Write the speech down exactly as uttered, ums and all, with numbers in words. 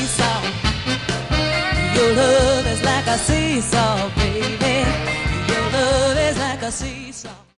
seesaw. Your love is like a seesaw, baby. Your love is like a seesaw.